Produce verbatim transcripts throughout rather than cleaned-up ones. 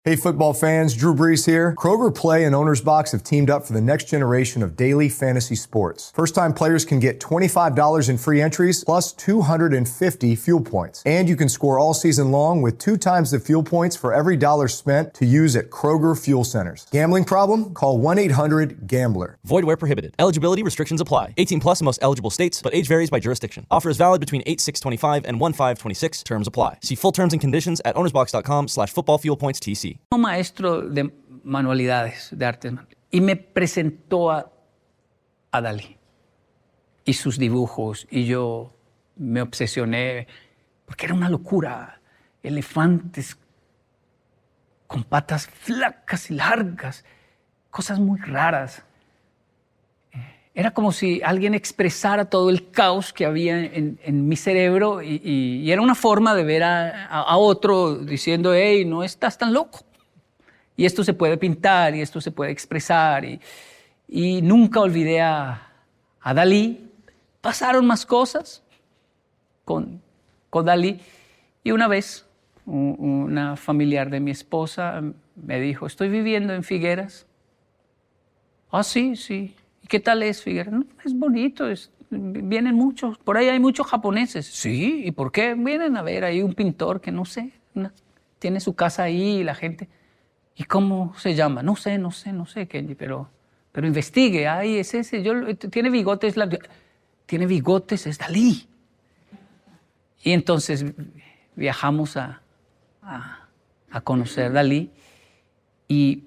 Hey football fans, Drew Brees here. Kroger Play and Owner's Box have teamed up for the next generation of daily fantasy sports. First-time players can get twenty-five dollars in free entries plus two hundred fifty fuel points. And you can score all season long with two times the fuel points for every dollar spent to use at Kroger Fuel Centers. Gambling problem? Call one eight hundred gambler. Void where prohibited. Eligibility restrictions apply. eighteen plus in most eligible states, but age varies by jurisdiction. Offer is valid between eight six twenty-five and one five twenty-six. Terms apply. See full terms and conditions at ownersbox.com slash football fuel points TC. Un maestro de manualidades, de artes, y me presentó a, a Dalí y sus dibujos, y yo me obsesioné, porque era una locura. Elefantes con patas flacas y largas, cosas muy raras. Era como si alguien expresara todo el caos que había en, en mi cerebro, y, y, y era una forma de ver a, a, a otro diciendo, hey, no estás tan loco. Y esto se puede pintar, y esto se puede expresar. Y, y nunca olvidé a, a Dalí. Pasaron más cosas con, con Dalí. Y una vez, un, una familiar de mi esposa me dijo, estoy viviendo en Figueras. Ah, sí, sí. ¿Y qué tal es Figueras? No, es bonito, es, vienen muchos. Por ahí hay muchos japoneses. Sí, ¿y por qué? Vienen a ver ahí un pintor que no sé, una, tiene su casa ahí y la gente... ¿Y cómo se llama? No sé, no sé, no sé, Kenji, pero, pero investigue. Ay, es ese. Yo, tiene bigotes. La, tiene bigotes, es Dalí. Y entonces viajamos a, a, a conocer Dalí. Y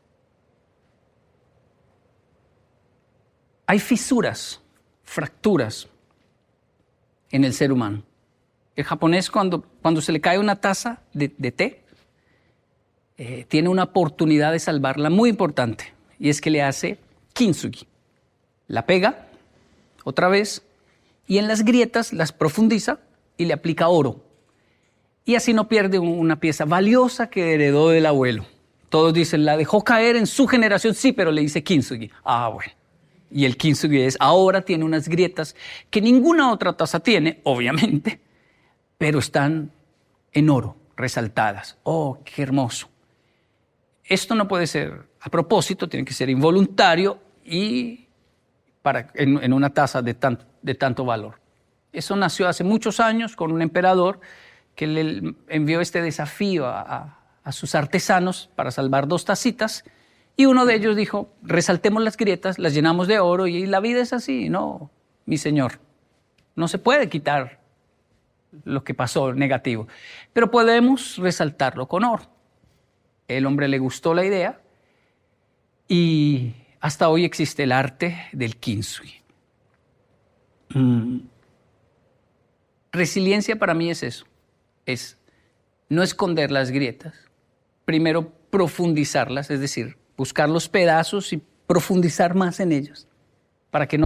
hay fisuras, fracturas en el ser humano. El japonés, cuando, cuando se le cae una taza de, de té, Eh, tiene una oportunidad de salvarla muy importante, y es que le hace kintsugi. La pega otra vez y en las grietas las profundiza y le aplica oro. Y así no pierde una pieza valiosa que heredó del abuelo. Todos dicen, la dejó caer en su generación, sí, pero le dice kintsugi. Ah, bueno. Y el kintsugi es, ahora tiene unas grietas que ninguna otra taza tiene, obviamente, pero están en oro, resaltadas. Oh, qué hermoso. Esto no puede ser a propósito, tiene que ser involuntario y para, en, en una taza de, tan, de tanto valor. Eso nació hace muchos años con un emperador que le envió este desafío a, a, a sus artesanos para salvar dos tacitas, y uno de ellos dijo, resaltemos las grietas, las llenamos de oro y la vida es así. No, mi señor, no se puede quitar lo que pasó negativo, pero podemos resaltarlo con oro. El hombre le gustó la idea y hasta hoy existe el arte del kintsugi. Mm. Resiliencia para mí es eso, es no esconder las grietas, primero profundizarlas, es decir, buscar los pedazos y profundizar más en ellos para que no